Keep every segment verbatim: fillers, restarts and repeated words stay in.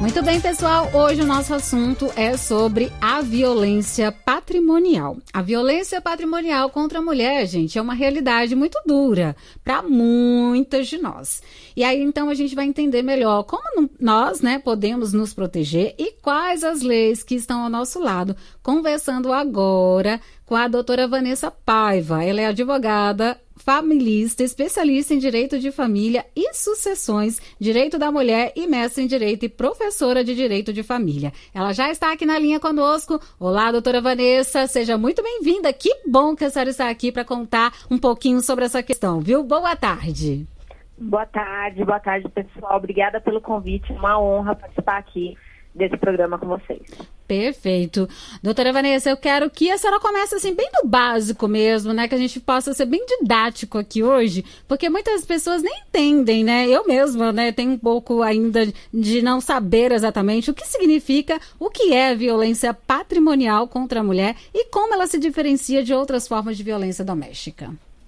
Muito bem, pessoal, hoje o nosso assunto é sobre a violência patrimonial. A violência patrimonial contra a mulher, gente, é uma realidade muito dura para muitas de nós. E aí, então, a gente vai entender melhor como nós, né, podemos nos proteger e quais as leis que estão ao nosso lado. Conversando agora com a doutora Vanessa Paiva. Ela é advogada, familista, especialista em direito de família e sucessões, direito da mulher e mestre em direito e professora de direito de família. Ela já está aqui na linha conosco. Olá, doutora Vanessa, seja muito bem-vinda. Que bom que a senhora está aqui para contar um pouquinho sobre essa questão, viu? Boa tarde. Boa tarde, boa tarde, pessoal. Obrigada pelo convite, uma honra participar aqui desse programa com vocês. Perfeito. Doutora Vanessa, eu quero que a senhora comece assim, bem do básico mesmo, né? Que a gente possa ser bem didático aqui hoje, porque muitas pessoas nem entendem, né? Eu mesma, né, tenho um pouco ainda de não saber exatamente o que significa, o que é violência patrimonial contra a mulher e como ela se diferencia de outras formas de violência doméstica.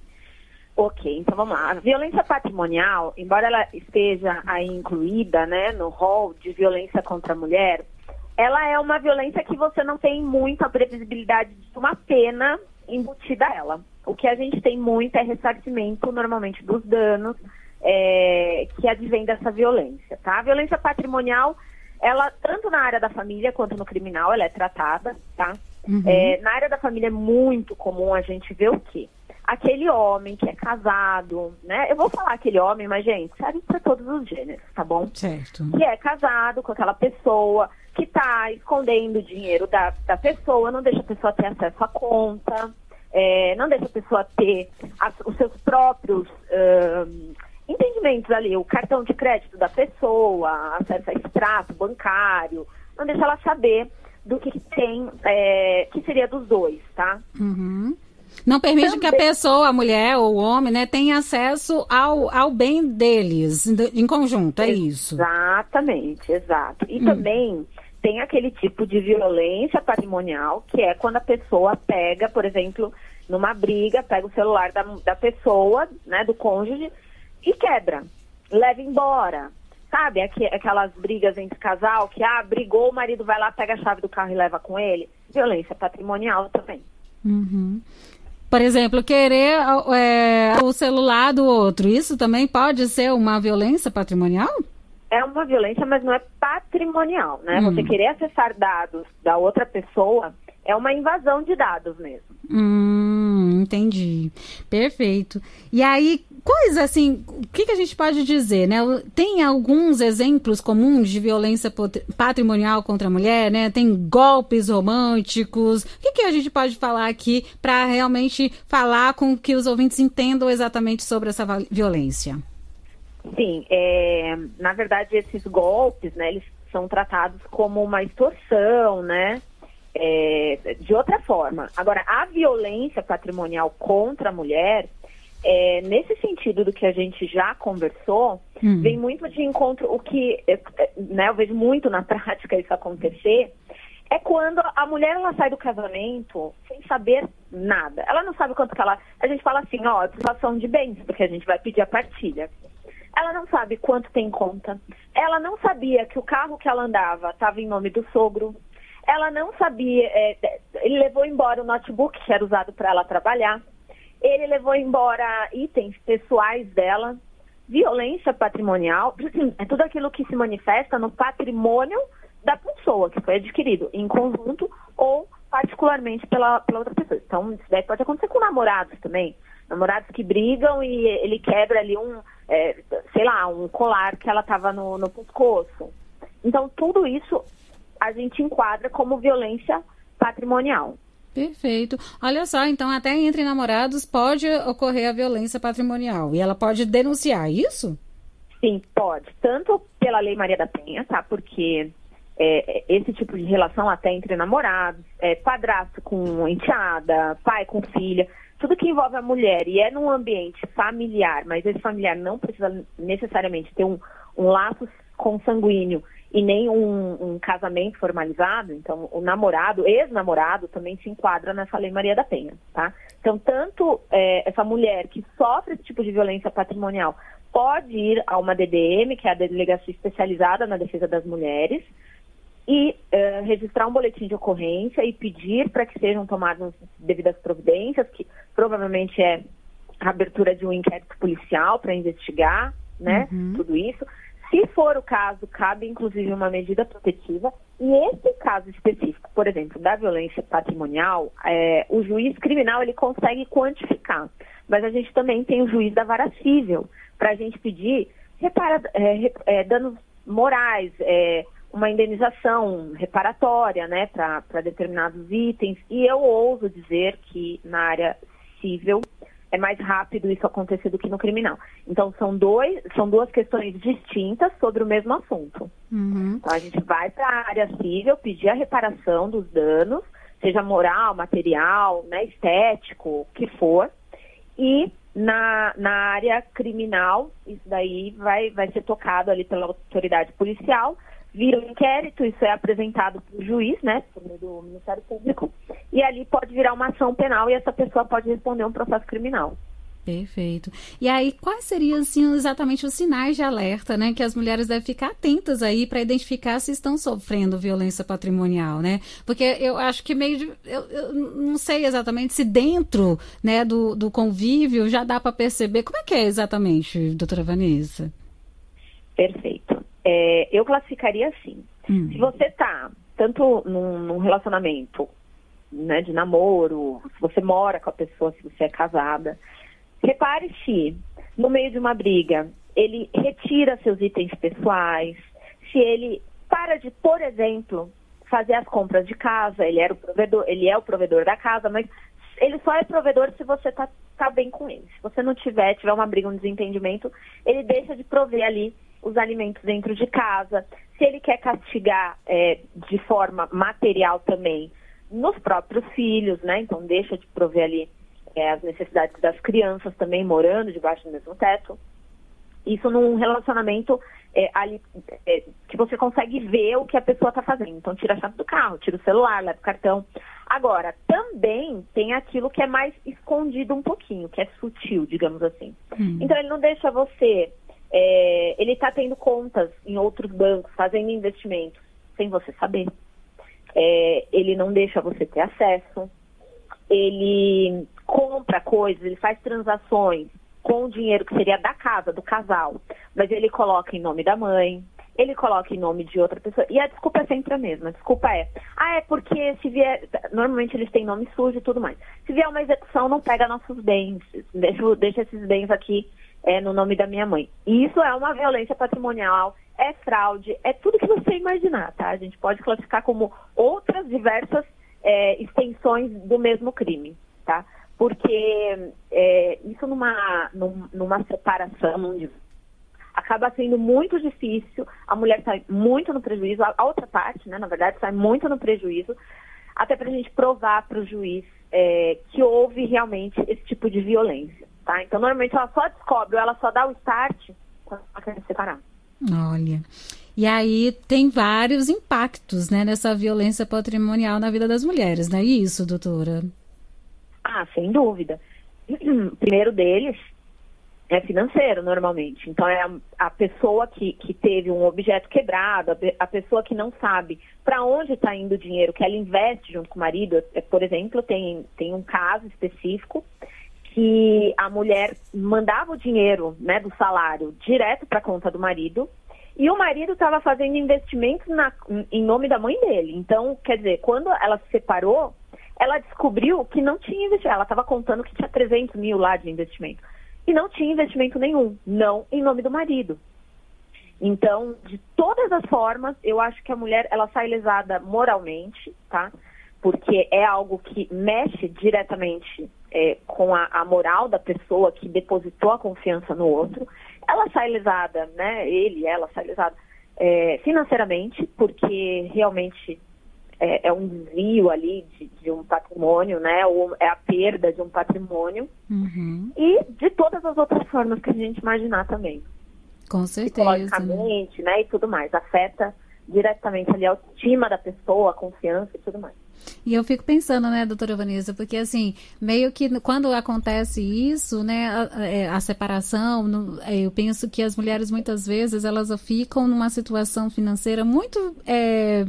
Ok, então vamos lá. A violência patrimonial, embora ela esteja aí incluída, né, no rol de violência contra a mulher, ela é uma violência que você não tem muita previsibilidade de uma pena embutida a ela. O que a gente tem muito é ressarcimento, normalmente, dos danos é, que advém dessa violência, tá? A violência patrimonial, ela, tanto na área da família quanto no criminal, ela é tratada, tá? Uhum. É, na área da família é muito comum a gente ver o quê? Aquele homem que é casado, né? Eu vou falar aquele homem, mas, gente, serve para todos os gêneros, tá bom? Certo. Que é casado com aquela pessoa que tá escondendo o dinheiro da, da pessoa, não deixa a pessoa ter acesso à conta, é, não deixa a pessoa ter as, os seus próprios uh, entendimentos ali, o cartão de crédito da pessoa, acesso a extrato bancário, não deixa ela saber do que tem, é, que seria dos dois, tá? Uhum. Não permite Também. que a pessoa, a mulher ou o homem, né, tenha acesso ao, ao bem deles, em conjunto, é isso? Exatamente, exato. E hum. também tem aquele tipo de violência patrimonial, que é quando a pessoa pega, por exemplo, numa briga, pega o celular da, da pessoa, né, do cônjuge, e quebra, leva embora. Sabe, Aqu- aquelas brigas entre casal, que, ah, brigou, o marido vai lá, pega a chave do carro e leva com ele? Violência patrimonial também. Uhum. Por exemplo, querer é, o celular do outro, isso também pode ser uma violência patrimonial? É uma violência, mas não é patrimonial, né? Hum. Você querer acessar dados da outra pessoa é uma invasão de dados mesmo. Hum, entendi. Perfeito. E aí, coisa assim, o que, que a gente pode dizer, né? Tem alguns exemplos comuns de violência patrimonial contra a mulher, né? Tem golpes românticos. O que, que a gente pode falar aqui para realmente falar com que os ouvintes entendam exatamente sobre essa violência? Sim, é, na verdade, esses golpes, né, eles são tratados como uma extorsão, né? É, de outra forma. Agora, a violência patrimonial contra a mulher, é, nesse sentido do que a gente já conversou, hum. vem muito de encontro, o que né, eu vejo muito na prática isso acontecer, é quando a mulher ela sai do casamento sem saber nada. Ela não sabe quanto que ela... A gente fala assim, ó, situação de bens, porque a gente vai pedir a partilha. Ela não sabe quanto tem em conta. Ela não sabia que o carro que ela andava estava em nome do sogro. Ela não sabia, é, ele levou embora o notebook que era usado para ela trabalhar, ele levou embora itens pessoais dela. Violência patrimonial é tudo aquilo que se manifesta no patrimônio da pessoa que foi adquirido em conjunto ou particularmente pela, pela outra pessoa. Então, isso daí pode acontecer com namorados também, namorados que brigam e ele quebra ali um, é, sei lá, um colar que ela estava no, no pescoço. Então, tudo isso a gente enquadra como violência patrimonial. Perfeito. Olha só, então até entre namorados pode ocorrer a violência patrimonial e ela pode denunciar isso? Sim, pode. Tanto pela Lei Maria da Penha, tá? Porque é, esse tipo de relação até entre namorados, é, padrasto com enteada, pai com filha, tudo que envolve a mulher e é num ambiente familiar, mas esse familiar não precisa necessariamente ter um, um laço consanguíneo e nem um, um casamento formalizado, então o namorado, ex-namorado, também se enquadra nessa Lei Maria da Penha, tá? Então, tanto é, essa mulher que sofre esse tipo de violência patrimonial pode ir a uma D D M, que é a Delegacia Especializada na Defesa das Mulheres, e uh, registrar um boletim de ocorrência e pedir para que sejam tomadas devidas providências, que provavelmente é a abertura de um inquérito policial para investigar, né, uhum. tudo isso. Se for o caso, cabe inclusive uma medida protetiva. E esse caso específico, por exemplo, da violência patrimonial, é, o juiz criminal ele consegue quantificar. Mas a gente também tem o juiz da vara civil, para a gente pedir repara, é, é, danos morais, é, uma indenização reparatória, né, para determinados itens. E eu ouso dizer que na área civil é mais rápido isso acontecer do que no criminal. Então, são, dois, são duas questões distintas sobre o mesmo assunto. Uhum. Então, a gente vai para a área civil pedir a reparação dos danos, seja moral, material, né, estético, o que for. E na, na área criminal, isso daí vai, vai ser tocado ali pela autoridade policial, vira um inquérito, isso é apresentado para o juiz, né, por meio do Ministério Público, e ali pode virar uma ação penal e essa pessoa pode responder um processo criminal. Perfeito. E aí, quais seriam, assim, exatamente os sinais de alerta, né, que as mulheres devem ficar atentas aí para identificar se estão sofrendo violência patrimonial, né? Porque eu acho que meio de, eu, eu não sei exatamente se dentro, né, do, do convívio já dá para perceber. Como é que é exatamente, doutora Vanessa? Perfeito. É, eu classificaria assim. Hum. Se você está tanto num, num relacionamento, né, de namoro, se você mora com a pessoa, se você é casada, repare se no meio de uma briga ele retira seus itens pessoais, se ele para de, por exemplo, fazer as compras de casa, ele, era o provedor, ele é o provedor da casa, mas ele só é provedor se você está tá bem com ele. Se você não tiver, tiver uma briga, um desentendimento, ele deixa de prover ali os alimentos dentro de casa. Se ele quer castigar é, de forma material também nos próprios filhos, né? Então deixa de prover ali é, as necessidades das crianças também morando debaixo do mesmo teto. Isso num relacionamento é, ali, é, que você consegue ver o que a pessoa está fazendo. Então tira a chave do carro, tira o celular, leva o cartão. Agora, também tem aquilo que é mais escondido um pouquinho, que é sutil, digamos assim. Hum. Então ele não deixa você... É, ele está tendo contas em outros bancos, fazendo investimentos, sem você saber. É, ele não deixa você ter acesso. Ele compra coisas, ele faz transações com o dinheiro que seria da casa, do casal, mas ele coloca em nome da mãe, ele coloca em nome de outra pessoa. E a desculpa é sempre a mesma. A desculpa é, ah, é porque se vier... Normalmente eles têm nome sujo e tudo mais. Se vier uma execução, não pega nossos bens. Deixa, deixa esses bens aqui é, no nome da minha mãe. E isso é uma violência patrimonial, é fraude, é tudo que você imaginar, tá? A gente pode classificar como outras diversas é, extensões do mesmo crime, tá? Porque é, isso numa, numa separação, num divórcio, acaba sendo muito difícil, a mulher sai muito no prejuízo, a outra parte, né, na verdade, sai muito no prejuízo, até para a gente provar para o juiz é, que houve realmente esse tipo de violência, tá? Então, normalmente, ela só descobre, ou ela só dá o start quando ela quer se separar. Olha, e aí tem vários impactos, né, nessa violência patrimonial na vida das mulheres, não é isso, doutora? Ah, sem dúvida. O primeiro deles é financeiro, normalmente. Então, é a, a pessoa que, que teve um objeto quebrado, a, a pessoa que não sabe para onde está indo o dinheiro que ela investe junto com o marido. É, por exemplo, tem, tem um caso específico que a mulher mandava o dinheiro, né, do salário direto para a conta do marido e o marido estava fazendo investimentos na, em nome da mãe dele. Então, quer dizer, quando ela se separou, ela descobriu que não tinha investimento. Ela estava contando que tinha trezentos mil lá de investimento. E não tinha investimento nenhum, não em nome do marido. Então, de todas as formas, eu acho que a mulher, ela sai lesada moralmente, tá? Porque é algo que mexe diretamente é, com a, a moral da pessoa que depositou a confiança no outro. Ela sai lesada, né? Ele, ela sai lesada é, financeiramente, porque realmente é, é um desvio ali de, de um patrimônio, né? Ou é a perda de um patrimônio. Uhum. E de todas as outras formas que a gente imaginar também. Com certeza. Psicologicamente, né? E tudo mais. Afeta diretamente ali a autoestima da pessoa, a confiança e tudo mais. E eu fico pensando, né, doutora Vanessa, porque assim, meio que quando acontece isso, né, a, a separação, eu penso que as mulheres muitas vezes elas ficam numa situação financeira muito é,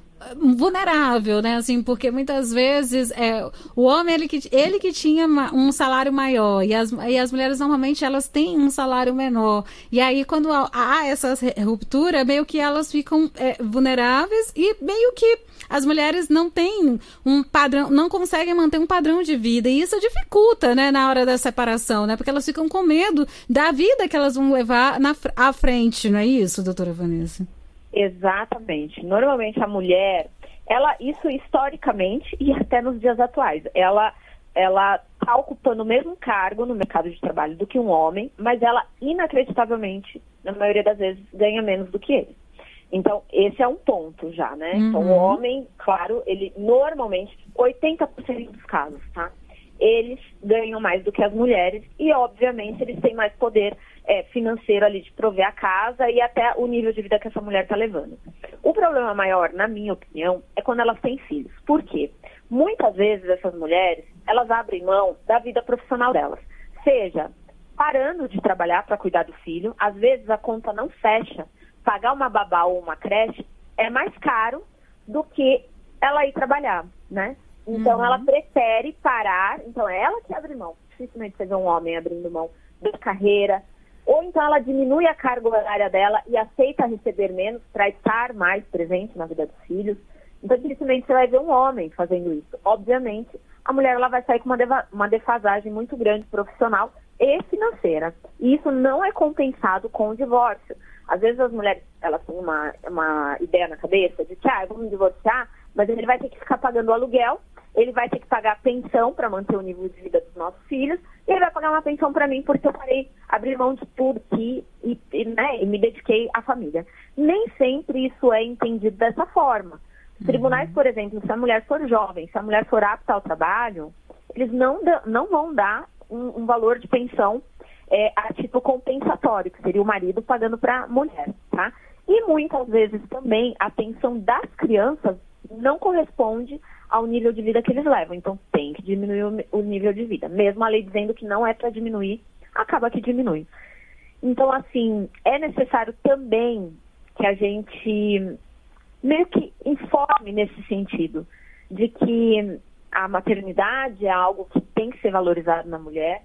vulnerável, né, assim, porque muitas vezes é, o homem, ele que, ele que tinha um salário maior e as, e as mulheres normalmente elas têm um salário menor, e aí quando há essa ruptura, meio que elas ficam é, vulneráveis e meio que as mulheres não têm um padrão, não conseguem manter um padrão de vida, e isso dificulta, né, na hora da separação, né, porque elas ficam com medo da vida que elas vão levar na, à frente, não é isso, doutora Vanessa? Exatamente. Normalmente a mulher, ela, isso historicamente e até nos dias atuais, ela ela está ocupando o mesmo cargo no mercado de trabalho do que um homem, mas ela inacreditavelmente, na maioria das vezes, ganha menos do que ele. Então, esse é um ponto já, né? Uhum. Então, o homem, claro, ele normalmente, oitenta por cento dos casos, tá? Eles ganham mais do que as mulheres e, obviamente, eles têm mais poder é, financeiro ali de prover a casa e até o nível de vida que essa mulher está levando. O problema maior, na minha opinião, é quando elas têm filhos. Por quê? Muitas vezes essas mulheres, elas abrem mão da vida profissional delas. Seja parando de trabalhar para cuidar do filho, às vezes a conta não fecha, pagar uma babá ou uma creche é mais caro do que ela ir trabalhar, né? Então, uhum. ela prefere parar, então é ela que abre mão. Dificilmente você vê um homem abrindo mão da carreira, ou então ela diminui a carga horária dela e aceita receber menos para estar mais presente na vida dos filhos. Então, dificilmente você vai ver um homem fazendo isso. Obviamente, a mulher ela vai sair com uma, deva- uma defasagem muito grande profissional e financeira. E isso não é compensado com o divórcio. Às vezes as mulheres, elas têm uma, uma ideia na cabeça de que, ah, vamos divorciar, mas ele vai ter que ficar pagando o aluguel, ele vai ter que pagar a pensão para manter o nível de vida dos nossos filhos, e ele vai pagar uma pensão para mim porque eu parei, abri mão de tudo aqui e, e, né, e me dediquei à família. Nem sempre isso é entendido dessa forma. Os tribunais, por exemplo, se a mulher for jovem, se a mulher for apta ao trabalho, eles não, da, não vão dar um, um valor de pensão é, a título compensatório, que seria o marido pagando para a mulher, tá? E muitas vezes também a pensão das crianças não corresponde ao nível de vida que eles levam. Então, tem que diminuir o, o nível de vida. Mesmo a lei dizendo que não é para diminuir, acaba que diminui. Então, assim, é necessário também que a gente meio que informe nesse sentido, de que a maternidade é algo que tem que ser valorizado na mulher,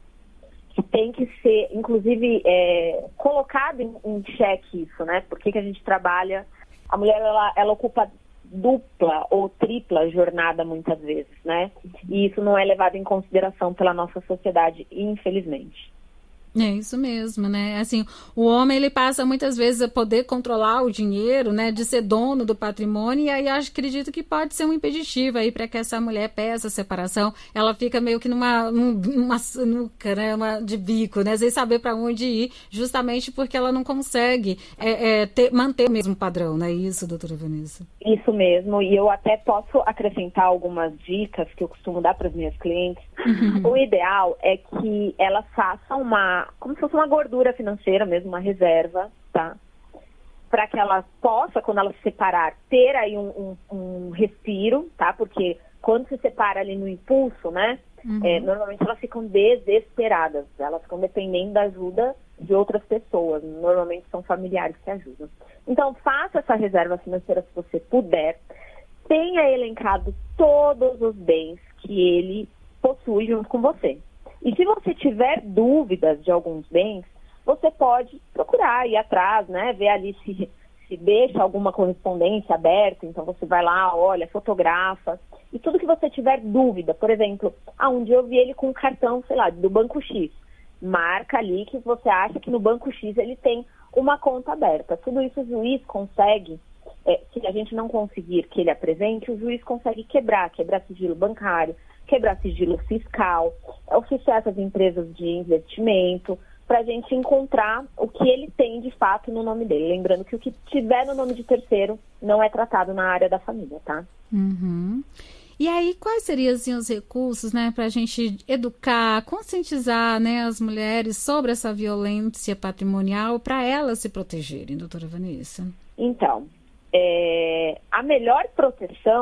que tem que ser, inclusive, é, colocado em, em xeque isso, né? Por que que a gente trabalha... A mulher, ela, ela ocupa dupla ou tripla jornada muitas vezes, né? E isso não é levado em consideração pela nossa sociedade, infelizmente. É isso mesmo, né? Assim, o homem, ele passa muitas vezes a poder controlar o dinheiro, né? De ser dono do patrimônio, e aí eu acredito que pode ser um impeditivo aí para que essa mulher peça a separação. Ela fica meio que numa, numa sinuca, né? Uma, de bico, né? Sem saber para onde ir, justamente porque ela não consegue é, é, ter, manter o mesmo padrão, não é isso, doutora Vanessa? Isso mesmo, e eu até posso acrescentar algumas dicas que eu costumo dar para as minhas clientes. Uhum. O ideal é que elas façam uma como se fosse uma gordura financeira mesmo, uma reserva, tá? Para que ela possa, quando ela se separar, ter aí um, um, um respiro, tá? Porque quando se separa ali no impulso, né? Uhum. É, normalmente elas ficam desesperadas, elas ficam dependendo da ajuda de outras pessoas, normalmente são familiares que ajudam. Então, faça essa reserva financeira se você puder, tenha elencado todos os bens que ele possui junto com você. E se você tiver dúvidas de alguns bens, você pode procurar, ir atrás, né? Ver ali se, se deixa alguma correspondência aberta. Então, você vai lá, olha, fotografa. E tudo que você tiver dúvida, por exemplo, aonde eu vi ele com um cartão, sei lá, do Banco X. Marca ali que você acha que no Banco X ele tem uma conta aberta. Tudo isso o juiz consegue, é, se a gente não conseguir que ele apresente, o juiz consegue quebrar, quebrar sigilo bancário, quebrar sigilo fiscal, oficiar essas empresas de investimento, para a gente encontrar o que ele tem de fato no nome dele. Lembrando que o que tiver no nome de terceiro não é tratado na área da família, tá? Uhum. E aí, quais seriam assim, os recursos, né, para a gente educar, conscientizar, né, as mulheres sobre essa violência patrimonial para elas se protegerem, doutora Vanessa? Então, é, a melhor proteção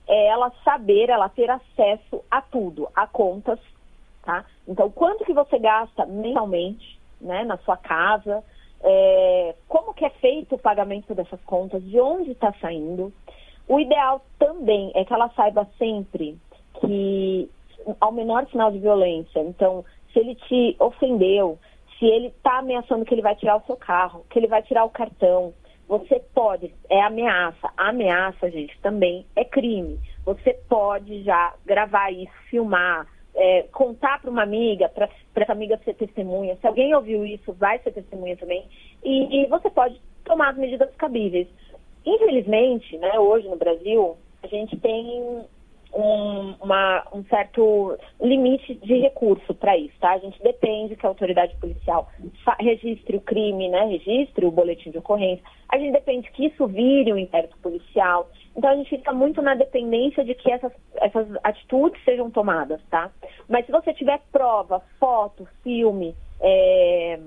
é ela saber, ela ter acesso a tudo, a contas, tá? Então, quanto que você gasta mensalmente, né, na sua casa, é, como que é feito o pagamento dessas contas, de onde está saindo. O ideal também é que ela saiba sempre que, ao menor sinal de violência, então, se ele te ofendeu, se ele está ameaçando que ele vai tirar o seu carro, que ele vai tirar o cartão, você pode, é ameaça. A ameaça, gente, também é crime. Você pode já gravar isso, filmar, é, contar para uma amiga, para essa amiga ser testemunha. Se alguém ouviu isso, vai ser testemunha também. E, e você pode tomar as medidas cabíveis. Infelizmente, né, hoje no Brasil, a gente tem um, uma, um certo limite de recurso para isso, tá? A gente depende que a autoridade policial registre o crime, né? Registre o boletim de ocorrência. A gente depende que isso vire um inquérito policial. Então, a gente fica muito na dependência de que essas, essas atitudes sejam tomadas, tá? Mas se você tiver prova, foto, filme, é,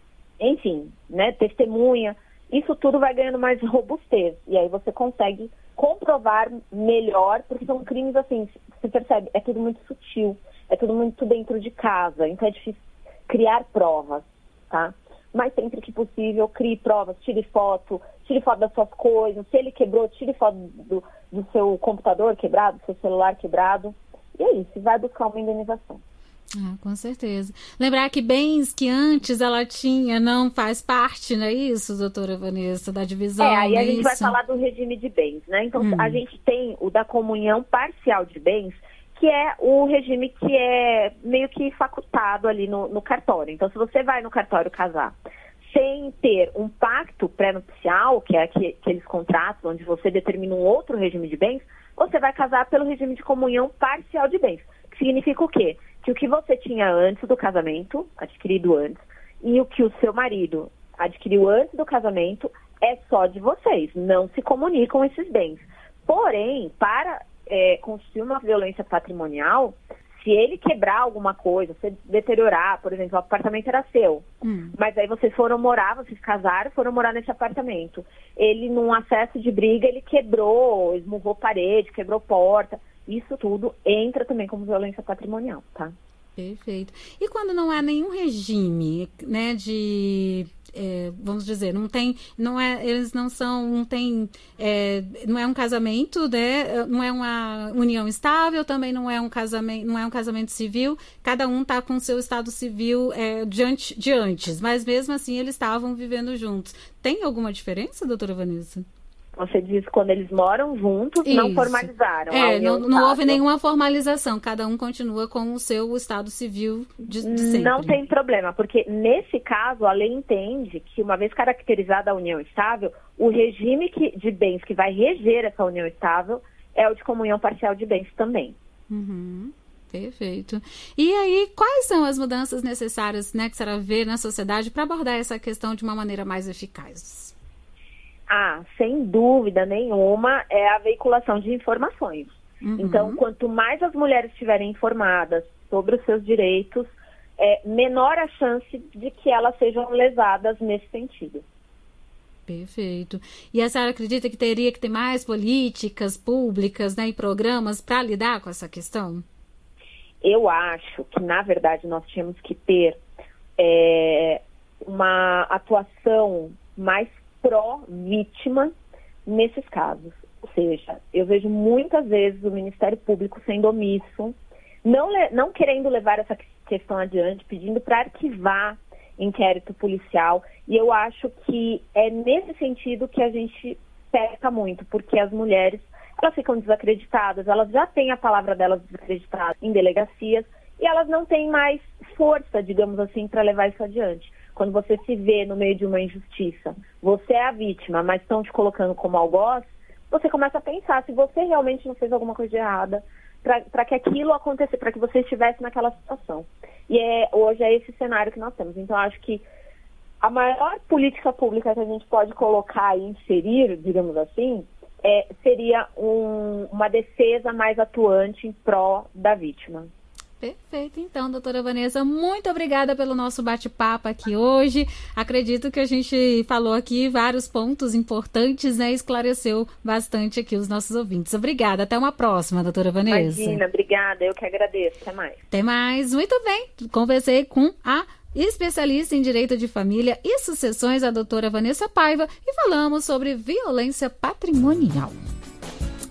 enfim, né, testemunha, isso tudo vai ganhando mais robustez. E aí você consegue comprovar melhor, porque são crimes, assim, você percebe, é tudo muito sutil, é tudo muito dentro de casa, então é difícil criar provas, tá? Mas sempre que possível, crie provas, tire foto, tire foto das suas coisas, se ele quebrou, tire foto do, do seu computador quebrado, do seu celular quebrado, e é isso, vai buscar uma indenização. Ah, com certeza. Lembrar que bens que antes ela tinha não faz parte, não é isso, doutora Vanessa, da divisão? É, aí a é gente isso? vai falar do regime de bens, né? Então, hum. a gente tem o da comunhão parcial de bens, que é o regime que é meio que facultado ali no, no cartório. Então, se você vai no cartório casar sem ter um pacto pré-nupcial, que é aquele, aqueles contratos onde você determina um outro regime de bens, você vai casar pelo regime de comunhão parcial de bens. Que significa o quê? Que o que você tinha antes do casamento, adquirido antes, e o que o seu marido adquiriu antes do casamento é só de vocês, não se comunicam esses bens. Porém, para é, constituir uma violência patrimonial, se ele quebrar alguma coisa, se deteriorar, por exemplo, o apartamento era seu, hum. mas aí vocês foram morar, vocês casaram, foram morar nesse apartamento. Ele, num acesso de briga, ele quebrou, esmurrou parede, quebrou porta. Isso tudo entra também como violência patrimonial, tá? Perfeito. E quando não há nenhum regime, né, de, é, vamos dizer, não tem, não é, eles não são, não tem, é, não é um casamento, né, não é uma união estável, também não é um casamento, não é um casamento civil, cada um está com o seu estado civil é, diante, de antes, mas mesmo assim eles estavam vivendo juntos. Tem alguma diferença, doutora Vanessa? Você diz quando eles moram juntos, Isso. não formalizaram. É, não, não houve nenhuma formalização, cada um continua com o seu estado civil de, de sempre. Não tem problema, porque nesse caso a lei entende que, uma vez caracterizada a união estável, o regime que, de bens que vai reger essa união estável é o de comunhão parcial de bens também. Uhum. Perfeito. E aí, quais são as mudanças necessárias, né, que a senhora vê na sociedade para abordar essa questão de uma maneira mais eficaz? Ah, sem dúvida nenhuma, é a veiculação de informações. Uhum. Então, quanto mais as mulheres estiverem informadas sobre os seus direitos, é, menor a chance de que elas sejam lesadas nesse sentido. Perfeito. E a senhora acredita que teria que ter mais políticas públicas, né, e programas para lidar com essa questão? Eu acho que, na verdade, nós tínhamos que ter é, uma atuação mais pró-vítima nesses casos. Ou seja, eu vejo muitas vezes o Ministério Público sendo omisso, não, não querendo levar essa questão adiante, pedindo para arquivar inquérito policial, e eu acho que é nesse sentido que a gente peca muito, porque as mulheres, elas ficam desacreditadas, elas já têm a palavra delas desacreditada em delegacias, e elas não têm mais força, digamos assim, para levar isso adiante. Quando você se vê no meio de uma injustiça, você é a vítima, mas estão te colocando como algoz, você começa a pensar se você realmente não fez alguma coisa de errada para que aquilo acontecesse, para que você estivesse naquela situação. E é, hoje é esse cenário que nós temos. Então, acho que a maior política pública que a gente pode colocar e inserir, digamos assim, é, seria um, uma defesa mais atuante em pró da vítima. Perfeito, então, doutora Vanessa, muito obrigada pelo nosso bate-papo aqui hoje. Acredito que a gente falou aqui vários pontos importantes, né? Esclareceu bastante aqui os nossos ouvintes. Obrigada, até uma próxima, doutora Vanessa. Imagina, obrigada, eu que agradeço, até mais. Até mais, muito bem. Conversei com a especialista em Direito de Família e Sucessões, a doutora Vanessa Paiva, e falamos sobre violência patrimonial.